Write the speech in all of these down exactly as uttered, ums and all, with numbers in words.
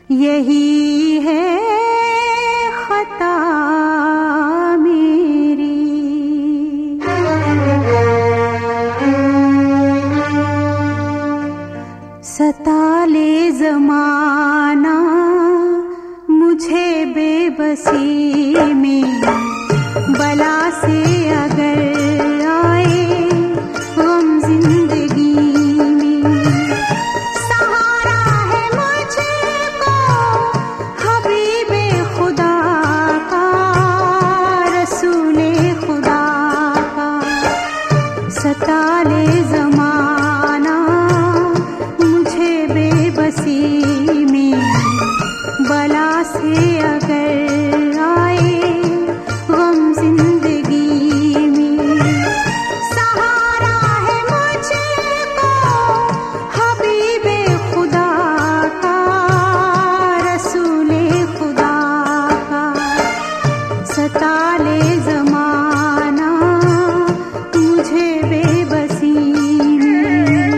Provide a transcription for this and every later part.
यही है खता मेरी। सता ले ज़माना मुझे बेबसी में, बला से अगर आए गम जिंदगी में। सहारा है मुझको हबीबे खुदा का, रसूले खुदा का। सता ले ज़माना मुझे बेबसी में, बला से अगर आए गम जिंदगी में। सहारा है मुझको हबीबे खुदा का, रसूले खुदा का। सता ले ज़माना मुझे बेबसी में।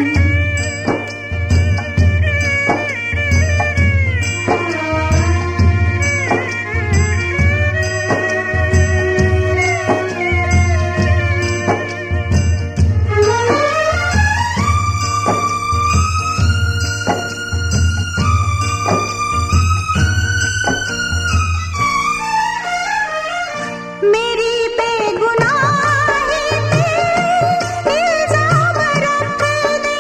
मेरी बेगुनाही पे इल्ज़ाम रख दे,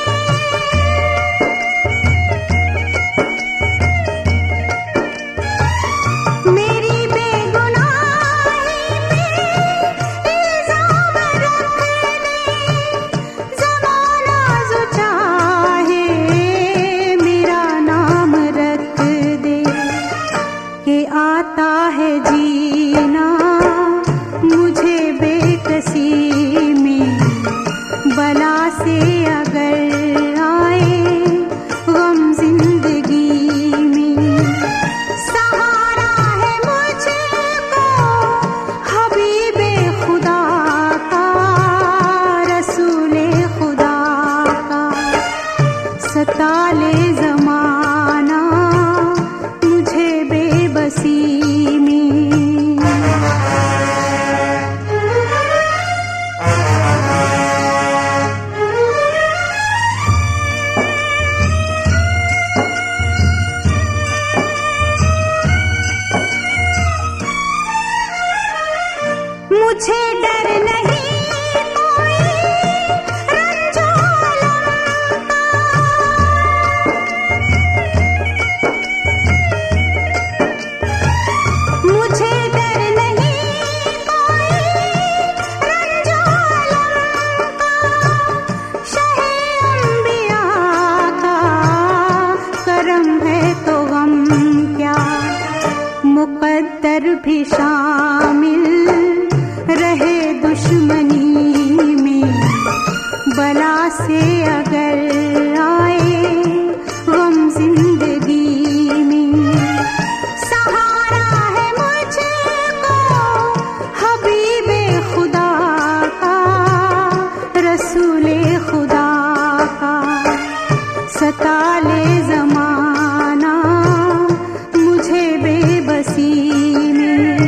मेरी बेगुनाही पे इल्ज़ाम रख दे। ज़माना जो चाहे मेरा नाम रख दे, कि आता है जीना मुझे बेकसी में, बला से अगर आए गम जिंदगी में। सहारा है मुझको हबीबे खुदा का, रसूले खुदा का। सता ले ज़माना मुझे बेबसी में। मुझे डर नहीं कोई रंजो अलम का, मुझे डर नहीं कोई रंजो अलम का। शहे अंबिया का करम है तो गम क्या, मुक़द्दर भी शामिल रहे दुश्मनी में। बला से अगर आए गम जिंदगी में। सहारा है मुझको हबीबे खुदा का, रसूले खुदा का। सता ले ज़माना मुझे बेबसी में।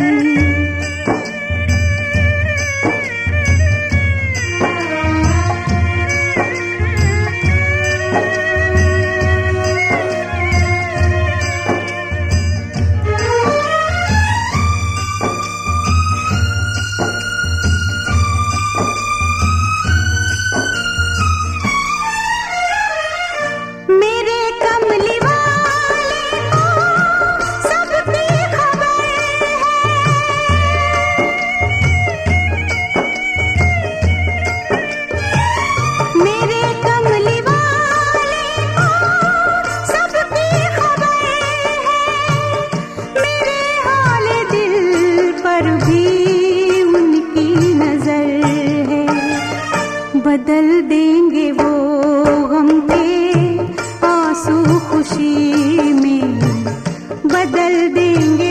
मेरे कमली वाले को सबकी खबर है, मेरे कमली वाले को सबकी खबर है। मेरे हाल दिल पर भी उनकी नजर है। बदल देंगे वो गम के आंसू खुशी में, बदल देंगे